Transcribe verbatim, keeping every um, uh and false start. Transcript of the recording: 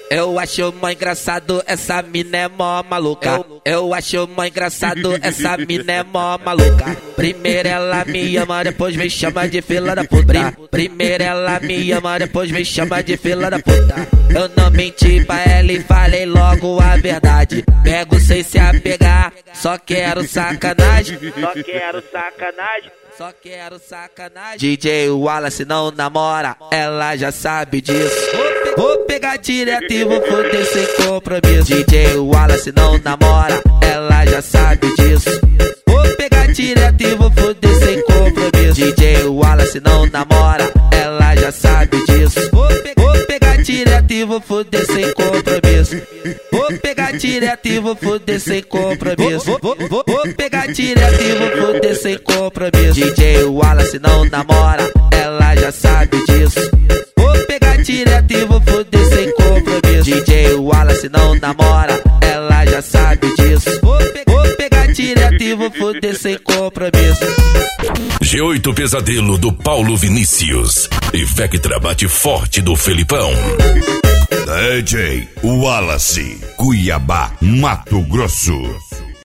Eu acho mó engraçado, essa mina é mó maluca. Eu acho mó engraçado, essa mina é mó maluca. Primeiro ela me ama, depois me chama de fila da puta. Primeiro ela me ama, depois me chama de fila da puta. Eu não menti pra ela e falei logo a verdade. Pego sem se apegar, só quero sacanagem. Só quero sacanagem. Só quero sacanagem. D J Wallace não namora, ela já sabe disso. Vou pegar direto e vou foder sem compromisso. D J Wallace não namora, ela já sabe disso. Vou pegar direto e vou foder sem compromisso. D J Wallace não namora, ela já sabe disso. Vou, pe vou pegar direto e vou foder sem compromisso. Vou pegar direto e vou foder sem compromisso. Vou, vou, vou, vou pegar direto e vou foder sem compromisso. D J Wallace não namora, ela já sabe disso. Vou pegar direto e vou foder sem compromisso. D J Wallace não namora, ela já sabe disso. Vou, pe vou pegar direto e vou foder sem compromisso. G oito Pesadelo do Paulo Vinícius e Vectra bate forte do Felipão. D J Wallace, Cuiabá, Mato Grosso.